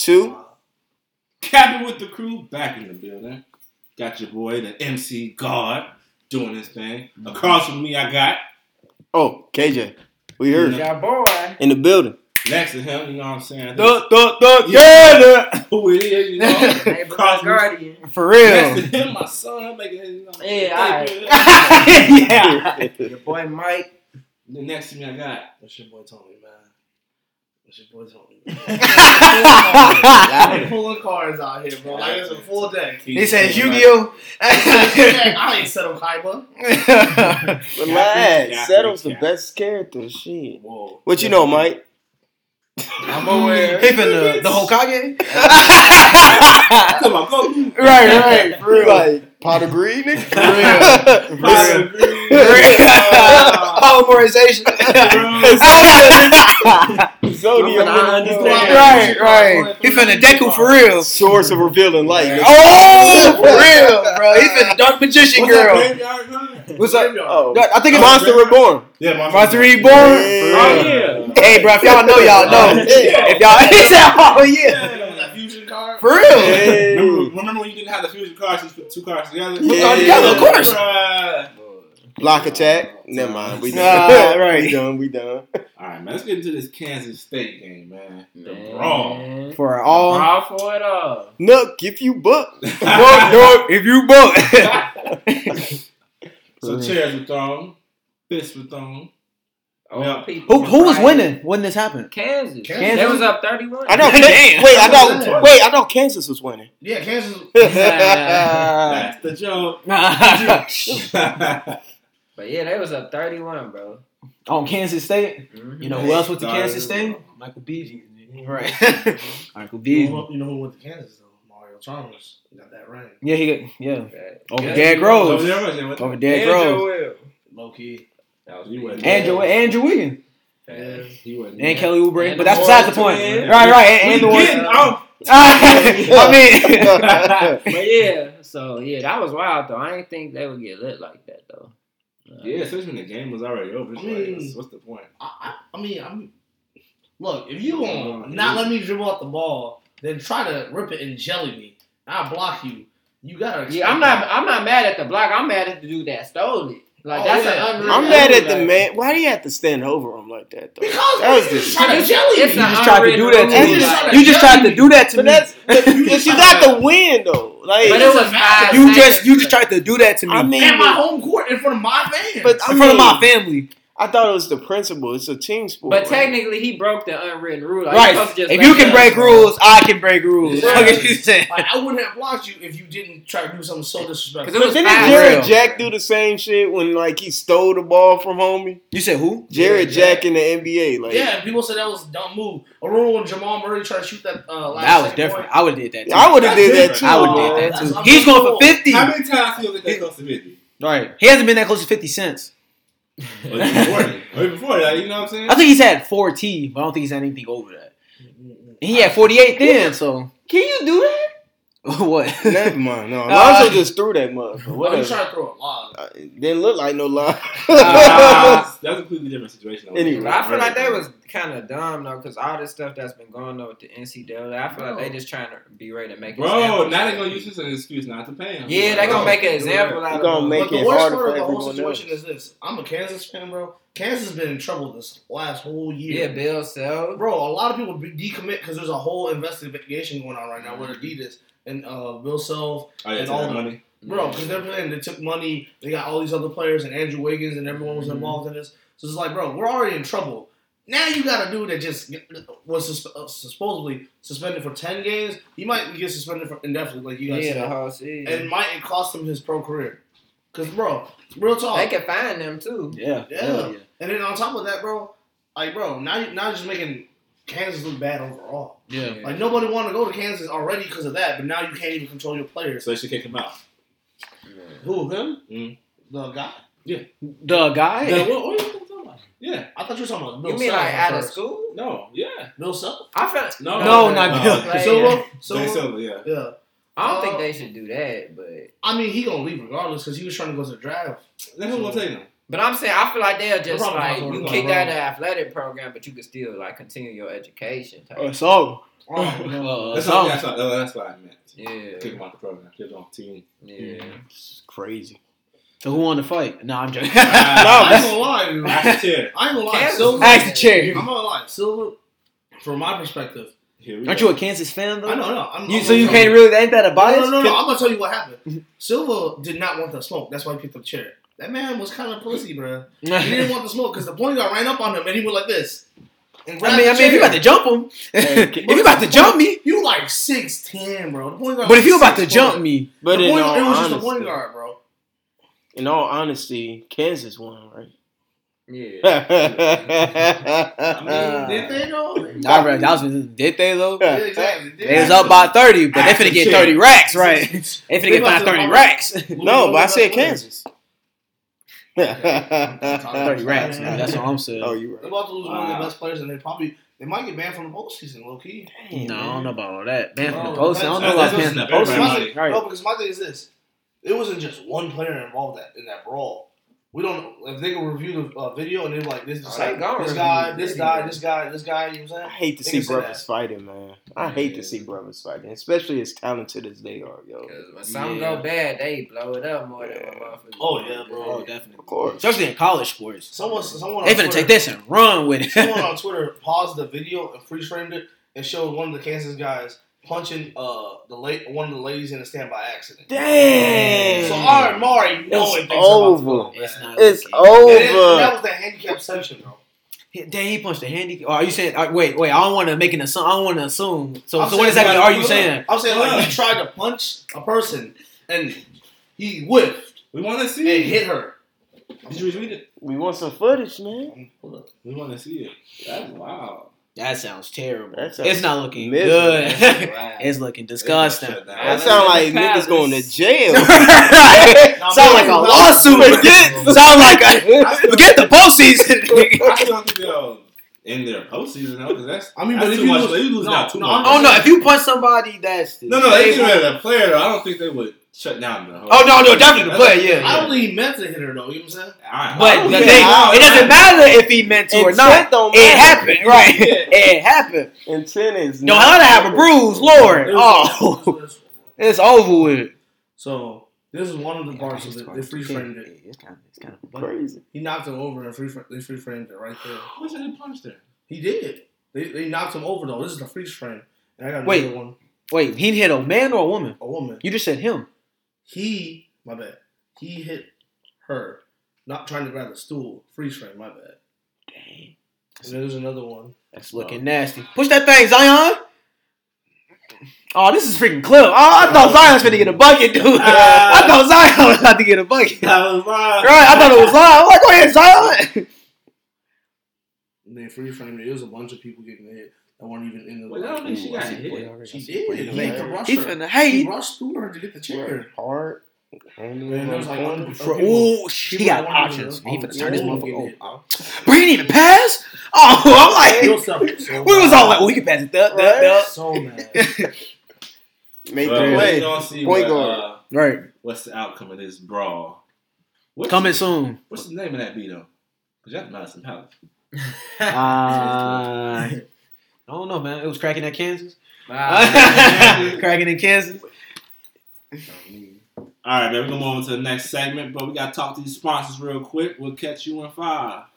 2. Capping with the crew, back in the building. Got your boy, the MC God, doing his thing. Across from me, I got. Oh, KJ. We heard. Yeah, boy. In the building. Next to him, you know what I'm saying? Yeah. Who it is, you know? Across Guardian. For real. Next to him, my son, making his, you know. Yeah, Yeah. Your boy Mike. The next to me, I got. That's your boy Tony, man. That's your boy Tony. I'm pulling cards out here, bro. Like it's a full day. He says Yu-Gi-Oh! I ain't settled Kaiba. Relax. Settle's the best character. Shit. Whoa. What you know, Mike? I'm aware. He finna the Hokage? Come on, go. Right. For real. Like, pot of greed, nigga? For Polymerization. Zodiac. Right. He finna Deku for real. Source of revealing light. Oh, for real, bro. He finna Dark Magician Girl. What's up? Oh. I think it's Monster Reborn. Yeah, Monster Reborn. Yeah. Oh, yeah. Hey, bro, if y'all know, y'all know. If y'all, oh yeah, That fusion card. for real. Hey. Remember when you didn't have the fusion cards, you put 2 cards together? Yeah. Together, of course. Block attack. Never mind. We done. Nah, right. We done. Alright, man, let's get into this Kansas State game, man. The brawl. For all. Brawl for it all. Nook, if you buck. If you book. So chairs were thrown, fists were thrown. Oh, people Who was winning when this happened? Kansas. Kansas. They was up 31. I know. Damn. I know Kansas was winning. Yeah, Kansas. That's the joke. But yeah, they was up 31, bro. On Kansas State. Mm-hmm. You know who else went to Kansas State? Michael Beasley. Right. Michael Beasley. You know who went to Kansas though? Mario Chalmers. He got that ring. Yeah, he got over Yeah. Derrick Rose. Over Over Derrick Rose. Low key. That was you wasn't Andrew Wiggins. Yeah. He wasn't And Kelly Oubre. And But the that's besides the Warriors point. twins. Right. And the We ones. getting off. But yeah, so yeah, that was wild though. I didn't think they would get lit like that though. Yeah, especially when the game was already over. It's like, what's the point? Look, if you gonna not let me dribble out the ball, then try to rip it and jelly me. I'll block you. You gotta. Yeah, I'm not mad at the block. I'm mad at the dude that stole it. Like that's an unreal. I'm mad at the man. Why do you have to stand over him like that, though? Because that was just trying to jelly me. It's You an just tried to do that to unwritten me. rule. You just tried to do that to But me. that's you got the win though. Like, But it was 5 You seconds. just tried to do that to me. I mean, At my home court in front of my fans. but in front of my family. I thought it was the principle. It's a team sport. But right? technically, he broke the unwritten rule. Like, Right. you're supposed to just If let you can them break go. rules, I can break rules. Yeah. Look at you saying. like, I wouldn't have blocked you if you didn't try to do something so disrespectful. 'Cause it But was didn't fast. Jared Real. Jack do the same shit when like he stole the ball from homie? You said who? Jared Jack. Jack in the NBA, like Yeah, people said that was a dumb move. Remember when Jamal Murray tried to shoot that last That was second different. point? I would have did that too. I would have did that too. I would have man. did that That's too. He's going for 50. How many times he was that close to 50? Right. He hasn't been that close to 50 since. Or even before that, you know what I'm saying? I think he's had 40, but I don't think he's had anything over that. And he had 48 then, so. Can you do that? What? Never mind. No, Lonzo just threw that motherfucker. Oh, you Whatever. trying to throw a lob. Didn't look like no lie. That's a completely different situation. Anyway. But I feel like they was kind of dumb though, because all this stuff that's been going on with the NCAA, I feel like they just trying to be ready to make. Bro, examples. now they're gonna use this as an excuse not to pay him. Yeah, they gonna make an example out of gonna him. make But the it worst harder part for of the whole everyone situation else. is this. I'm a Kansas fan, bro. Kansas has been in trouble this last whole Yeah, year. Bill Self. Bro, a lot of people decommit because there's a whole investigation going on right now with Adidas and Bill Self Oh, yeah, and take all that them. money. Bro, because they're saying they took money, they got all these other players and Andrew Wiggins and everyone was involved in this. So it's like, bro, we're already in trouble. Now you got a dude that just was supposedly suspended for 10 games. He might get suspended for indefinitely, like you guys Yeah, the said. whole season. And it might cost him his pro career. Because, bro, real talk. They can find them too. Yeah. Yeah. And then on top of that, bro, like, bro, now you're just making Kansas look bad overall. Yeah. Like, nobody wanted to go to Kansas already because of that, but now you can't even control your players. So they should kick him out. Who, him? Mm. The guy? The guy? Yeah, what are you talking about? Yeah. I thought you were talking about Bill You mean Self like out of first. school? No, yeah. Bill Self? I feel No, not Bill. player. Silva? Jay Silva? Silva, yeah. Yeah. I don't think they should do that, but I mean, he gonna leave regardless because he was trying to go to the draft. That's who gonna take him. I'm saying I feel like they'll just probably like not you going kicked wrong. out of the athletic program, but you can still like continue your education. Type. So Oh, no. That's song. what I meant. Yeah. Kick him out the program. Kick him off the team. Yeah. It's crazy. So who won the fight? No, I'm joking. I ain't gonna lie, dude. That's it. I ain't gonna lie. Kansas- Silver, Ask the chair. I'm gonna lie. Silver, from my perspective, Here we Aren't go. you a Kansas fan though? I know. So you can't really ain't that a bias? No. I'm gonna tell you what happened. Silva did not want the smoke. That's why he picked up the chair. That man was kind of pussy, bro. He didn't want the smoke because the point guard ran up on him and he went like this. And I mean, if you about to jump him, if you about to jump me, you like 6'10", bro. The point guard but if you was about to 6'4". jump me, But the in point, all it was just honesty, the point guard, bro. in all honesty, Kansas won, right? Yeah. I mean, did they though? did they though? Yeah, exactly. They was up by 30, but they finna get 30 racks, right? They finna get about 30 to- racks. No, but I said Kansas. 30 racks. Man. That's what I'm saying. Oh, you They're right. about to lose one of their best players, and they might get banned from the postseason, low key. No, I don't know about all that. Man, from the No, post, I don't know that's- about that's man from the not post. everybody. Right. No, because my thing is this: it wasn't just one player involved in that brawl. We don't if they can review the video and they're like this, Oh, they gonna this review guy, the this video. guy, this guy, this guy. You know what I I'm saying? hate to They see can say brothers that. fighting, man. I hate to see brothers fighting, especially as talented as they are, yo. Because when something Yeah. go bad, they blow it up more than my motherfuckers. Oh, yeah, bro. Oh, definitely. Of course. Especially in college sports. Someone They on finna Twitter, take this and run with Someone it. on Twitter paused the video and freeze framed it and showed one of the Kansas guys punching one of the ladies in the stand by accident. Dang. So our Mari knowing It's things about over. the ball, It's man. not It's looking- And that over. was the handicap section, bro. Dang, he punched the handy. Oh, are you saying? Wait. I don't want to make an assumption. I don't want to assume. So I'm what saying, exactly like, are you saying? I'm saying like he tried to punch a person and he whiffed We want to and see it. hit her. Did you retweet it? We want some footage, man. Hold up. We want to see it. That's wild. That sounds terrible. That sounds It's not looking miserable. good. Wow. It's looking disgusting. Shut down. That sound like niggas going to jail. Sound like a lawsuit. Sound like forget the postseason. I still don't think they'll in their postseason though, because that's I mean, that's but if too you much. lose- They lose no, out too no, much. Oh no! If you punch somebody, that's No, they do it as a player. Though. I don't think they would shut down the whole. Oh no, definitely the player. Yeah. I don't think he meant to hit her though. You know what I'm saying? But the Yeah, thing, I- it doesn't matter if he meant to or Intent not. don't It matter. happened, right? It happened. Intent is Don't not- have to have a bruise, Lord. It was- Oh, it's over with. So this is one of the parts of it. They freeze framed it. It's kind of crazy. He knocked him over and they freeze framed it right there. What's that punch there? He did. They knocked him over though. This is the freeze frame. And I got Wait. another one. Wait, he hit a man or a woman? A woman. You just said him. My bad. He hit her, not trying to grab the stool. Freeze frame. My bad. Dang, And then there's another one. that's looking nasty. Push that thing, Zion. Oh, this is freaking clip. Oh, I thought Zion was finna get a bucket, dude. I thought Zion was about to get a bucket. That was wild. Right, I thought it was Zion. I'm like, go ahead, Zion. And they freeze framed it. It was a bunch of people getting hit that weren't even in the. Wait, I don't think she got hit. She did. He Man. had to rush He her. finna He hate. rushed through her to get the chair. Hard. Man, there was like Ooh, he got people options. He on finna turn this the motherfucker getting over. hit. But he didn't even pass? Oh, I'm like, Real stuff. So we was all like, well, he can pass it. Duh. so mad. Make Well, the we play. gonna see Point what, guard. Right. what's the outcome of this brawl. Coming soon. What's the name of that beat though? Because that's Madison Palace. I don't know, man. It was cracking at Kansas. Wow. Cracking in Kansas. All right, man. We're gonna move on to the next segment, but we gotta talk to these sponsors real quick. We'll catch you in 5.